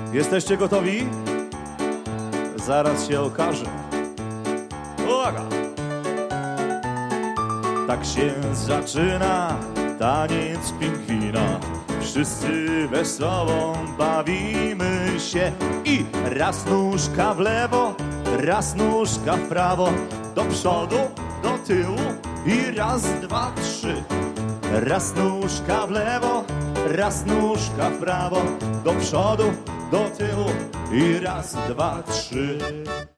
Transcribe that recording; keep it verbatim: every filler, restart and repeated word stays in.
Jesteście gotowi? Zaraz się okaże. Uwaga! Tak się zaczyna taniec pingwina. Wszyscy wesoło bawimy się. I raz nóżka w lewo, raz nóżka w prawo. Do przodu, do tyłu i raz, dwa, trzy. Raz nóżka w lewo, raz nóżka w prawo. Do przodu, do tyłu i raz, dwa, trzy.